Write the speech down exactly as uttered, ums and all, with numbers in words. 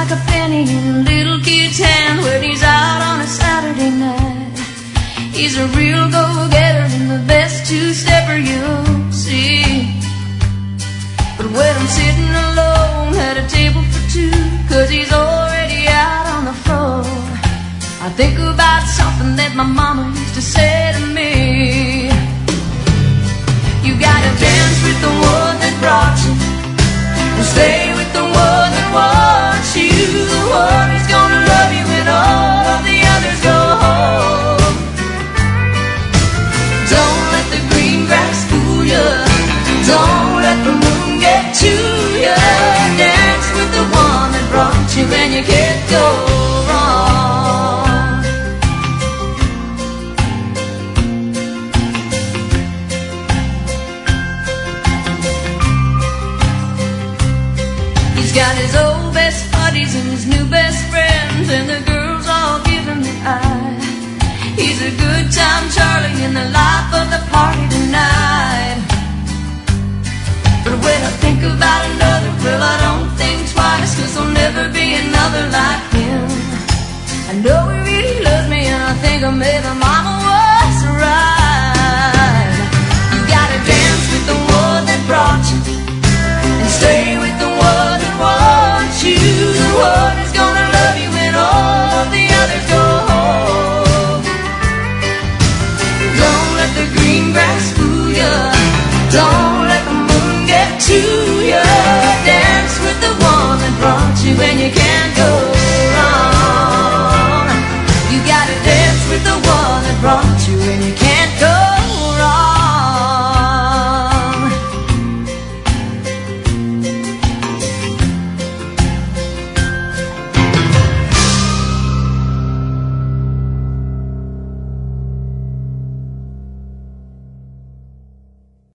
like a penny in a little kid's hand when he's out on a Saturday night. He's a real go-getter and the best two-stepper you'll see. But when I'm sitting alone at a table for two, 'cause he's already out on the floor, I think about something that my mama used to say to me. You gotta dance with the one that brought you, and stay with the one that wants you, the one who's gonna love you when all of the others go home. Don't let the green grass fool you, don't let the moon get to you. Dance with the one that brought you and you can't go wrong. He's got his old best buddies and his new best friends, and the girls all give him the eye. He's a good time Charlie in the life of the party tonight. But when I think about another, well, I don't think twice, 'cause there'll never be another like him. I know he really loves me, and I think I made him